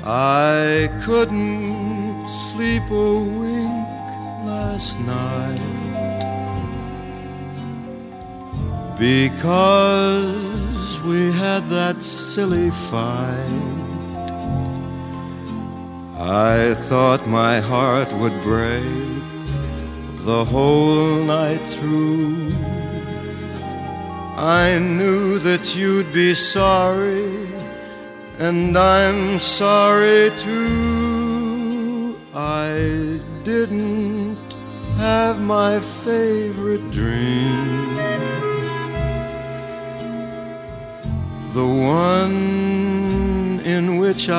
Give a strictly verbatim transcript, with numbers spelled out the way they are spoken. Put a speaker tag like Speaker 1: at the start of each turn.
Speaker 1: I couldn't sleep a wink last night because we had that silly fight. I thought my heart would break the whole night through. I knew that you'd be sorry, and I'm sorry too. I didn't have my favorite dream, the one in which I